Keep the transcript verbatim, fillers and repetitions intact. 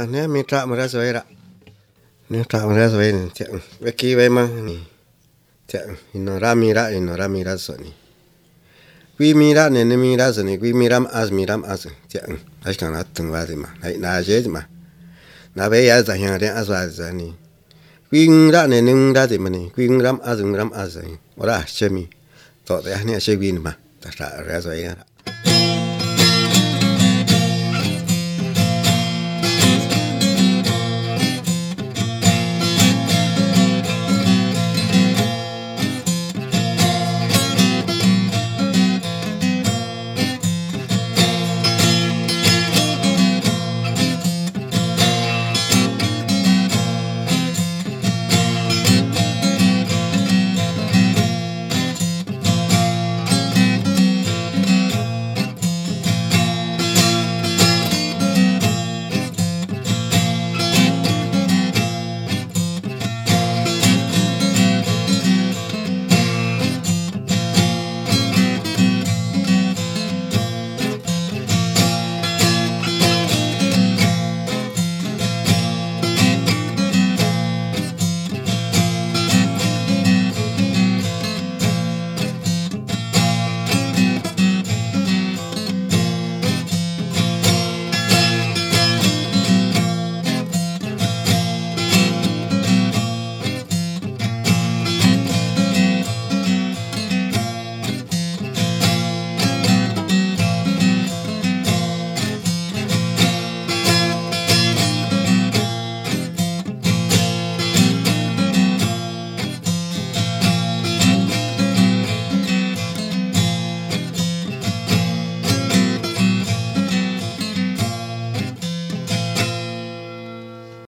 ta nè mi tra mà ra rồi đó nè tra mà ra rồi nè chạy về kia về mà nè chạy nó ra mi ra nó ra mi ra rồi nè quy mi ra nè mi ra rồi nè quy mi ram as mi ram as chạy ai càng là từng vào gì mà hãy là dễ mà là bây giờ giờ hiện tại as vào rồi nè quy ra nè nâng ra gì mà nè quy ram as ram as rồi ora chemi to thế này sẽ win mà ta ra rồi